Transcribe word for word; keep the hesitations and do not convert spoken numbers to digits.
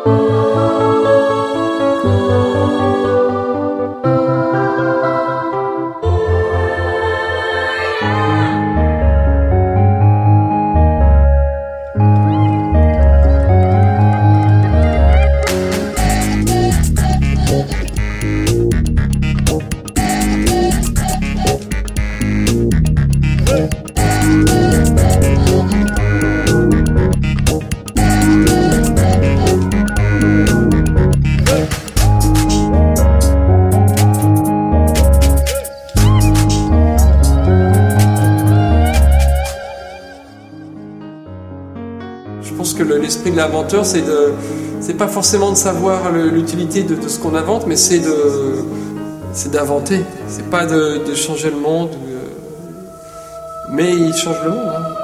Je pense que le, l'esprit de l'inventeur, c'est de, c'est pas forcément de savoir le, l'utilité de, de ce qu'on invente, mais c'est de, c'est d'inventer. C'est pas de, de changer le monde, euh, mais il change le monde. Hein.